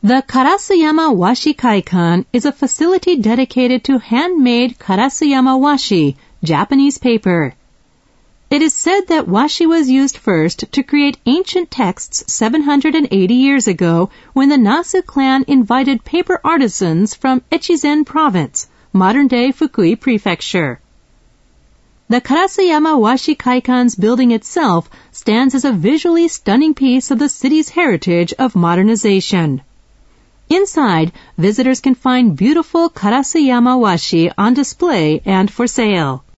The Karasuyama Washi Kaikan is a facility dedicated to handmade Karasuyama washi, Japanese paper. It is said that washi was used first to create ancient texts 780 years ago when the Nasu clan invited paper artisans from Echizen province, modern-day Fukui prefecture. The Karasuyama Washi Kaikan's building itself stands as a visually stunning piece of the city's heritage of modernization. Inside, visitors can find beautiful Karasuyama washi on display and for sale.